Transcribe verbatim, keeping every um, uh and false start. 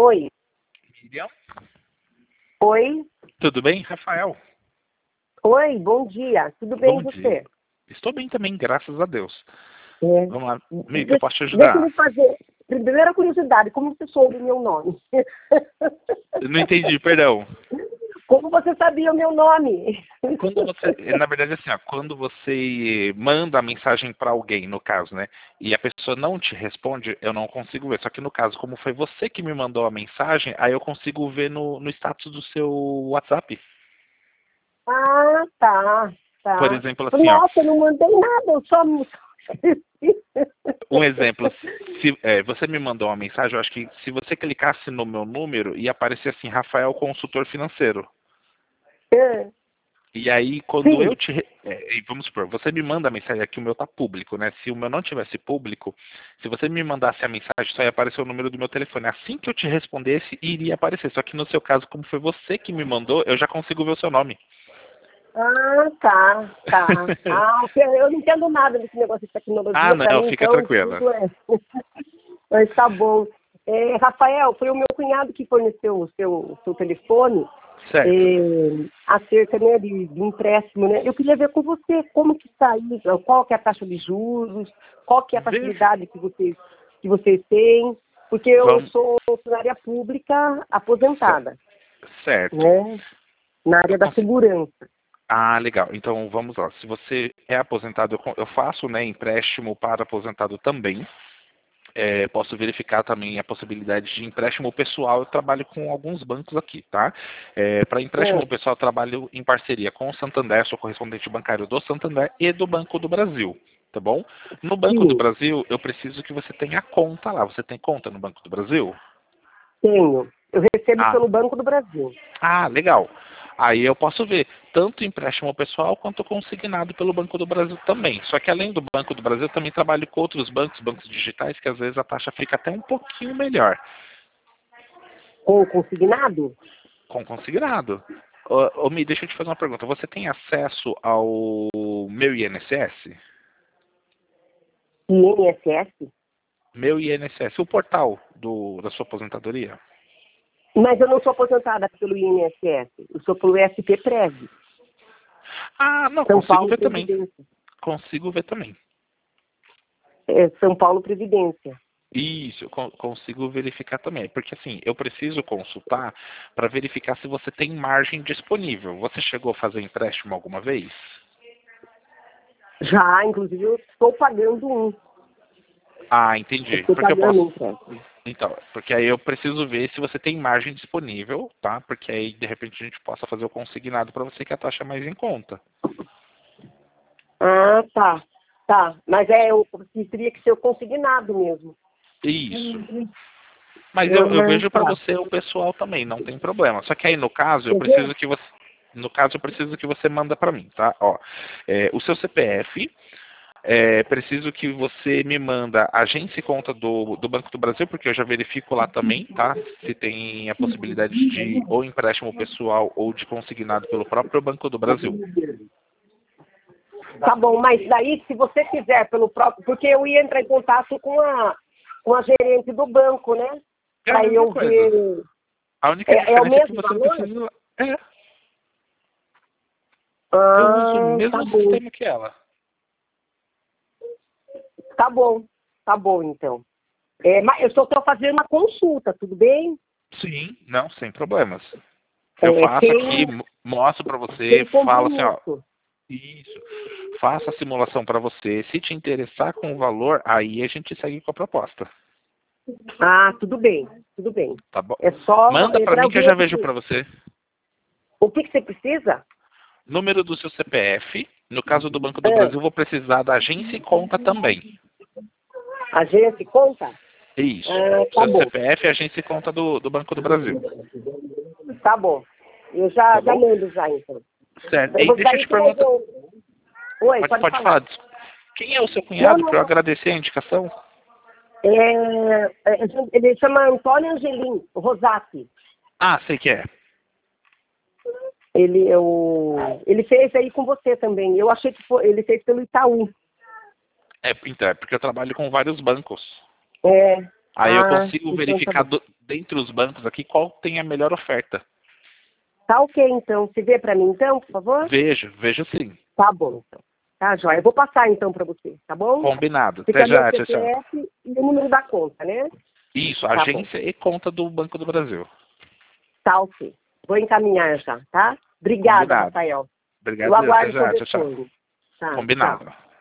Oi. Miriam? Oi. Tudo bem, Rafael? Oi, bom dia. Tudo bem Bom e você? dia. Estou bem também, graças a Deus. É. Vamos lá, amigo, Deixa, eu posso te deixa ajudar? eu fazer. Primeira curiosidade, como você soube o meu nome? Eu não entendi, perdão. Como você sabia o meu nome? Quando você, na verdade, assim, ó, quando você manda a mensagem para alguém, no caso, né, e a pessoa não te responde, eu não consigo ver. Só que no caso, como foi você que me mandou a mensagem, aí eu consigo ver no, no status do seu WhatsApp. Ah, tá, Por tá. exemplo, assim, ó, Nossa, eu não mandei nada, eu só esqueci. um exemplo, se é, você me mandou uma mensagem, eu acho que se você clicasse no meu número, ia aparecer assim, Rafael Consultor Financeiro. É, E aí, quando eu sim. te. re- é, e vamos supor, você me manda a mensagem aqui, o meu tá público, né? Se o meu não tivesse público, se você me mandasse a mensagem, só ia aparecer o número do meu telefone. Assim que eu te respondesse, iria aparecer. Só que no seu caso, como foi você que me mandou, eu já consigo ver o seu nome. Ah, tá, tá. Ah, eu não entendo nada desse negócio de Ah, tecnologia, para não, mim, fica então, tranquila. tudo é. Mas tá bom. É, Rafael, foi o meu cunhado que forneceu o seu, o seu telefone é, Certo. acerca, né, de, de empréstimo, né? Eu queria ver com você como que está isso, qual que é a taxa de juros, qual que é a Veja. facilidade que vocês, que vocês têm, porque eu Vamos. sou funcionária pública aposentada, Certo. né, na Eu área da consigo. segurança. Ah, legal. Então vamos lá. Se você é aposentado, eu con- eu faço, né, empréstimo para aposentado também. É, posso verificar também a possibilidade de empréstimo pessoal. Eu trabalho com alguns bancos aqui, tá? É, para empréstimo É, pessoal, eu trabalho em parceria com o Santander, sou correspondente bancário do Santander e do Banco do Brasil, tá bom? No Banco do sim, Brasil, eu preciso que você tenha conta lá. Você tem conta no Banco do Brasil? tenho. Eu recebo Ah, pelo Banco do Brasil. ah, legal. Aí eu posso ver tanto empréstimo pessoal quanto consignado pelo Banco do Brasil também. Só que além do Banco do Brasil, eu também trabalho com outros bancos, bancos digitais, que às vezes a taxa fica até um pouquinho melhor. Com consignado? Com consignado. Ô, ô, Mi, deixa eu te fazer uma pergunta. Você tem acesso ao meu I N S S? I N S S? Meu I N S S, o portal do, da sua aposentadoria? Mas eu não sou aposentada pelo I N S S, eu sou pelo S P Prev, Ah, não, São consigo Paulo ver também. Previdência. Consigo ver também. É, São Paulo Previdência. Isso, eu con- consigo verificar também. Porque assim, eu preciso consultar para verificar se você tem margem disponível. Você chegou a fazer empréstimo alguma vez? Já, inclusive, eu estou pagando um. Ah, Eu entendi. estou Porque eu pagando um posso. empréstimo. Então, porque aí eu preciso ver se você tem margem disponível, tá? Porque aí de repente a gente possa fazer o consignado para você que a taxa é mais em conta. Ah, tá. Tá. Mas é, eu teria que ser o consignado mesmo. Isso. Mas eu, eu Ah, vejo para tá. você o pessoal também, não tem problema. Só que aí no caso eu Quer ver? preciso que você, no caso eu preciso que você manda para mim, tá? Ó, é, o seu C P F, é, preciso que você me manda agência e conta do, do Banco do Brasil, porque eu já verifico lá também, tá? Se tem a possibilidade de ou empréstimo pessoal ou de consignado pelo próprio Banco do Brasil. Tá bom, mas daí, se você quiser pelo próprio... Porque eu ia entrar em contato com a, com a gerente do banco, né? É a Para mesma eu coisa. ver... A única É, é o diferença é que mesmo você não valor? precisa. É, eu uso o Ah, tá mesmo bom. sistema que ela. Tá bom. Tá bom, então. É, mas eu só estou fazendo uma consulta, tudo bem? Sim, não, sem problemas. Eu É, faço aqui, sem, mo- mostro para você, sem falo assim, ó, compromisso. isso, faço a simulação para você. Se te interessar com o valor, aí a gente segue com a proposta, Ah, tudo bem, tudo bem. tá bom? É só Manda é, para para mim que eu ver já o vejo que, para você. o que que você precisa. Número do seu C P F. No caso do Banco do É, Brasil, vou precisar da agência e conta também. agência, conta? Isso. Ah, tá Seu bom, C P F, agência e conta do, do Banco do Brasil. tá bom. Eu já, Tá já bom? mando já, então. Certo. Eu E vou deixa eu daí te que mais perguntar. eu... Oi, Pode, pode pode falar. falar. desculpa. Quem é o seu Não, cunhado não, para eu não. agradecer a indicação? É, é, ele chama Antônio Angelim Rosati. Ah, sei que é. Ele, eu, ele fez aí com você também. Eu achei que foi, ele fez pelo Itaú. É, então, é porque eu trabalho com vários bancos. É. Aí eu Ah, consigo então tá verificar bom. do, dentre os bancos aqui, qual tem a melhor oferta. Tá ok, então. Você vê para mim, então, por favor? Vejo, vejo sim. Tá bom, então. Tá, joia. Eu vou passar, então, para você, tá bom? Combinado. Fica Até já, meu tchau, tchau. C P F e o número da conta, né? Isso, Tá agência e conta do Banco do Brasil. Tá ok. Vou encaminhar já, tá? Obrigada, Combinado. Rafael. Obrigado, Eu até aguardo o já, seu tchau, tchau. retorno. Tá, Combinado. tchau.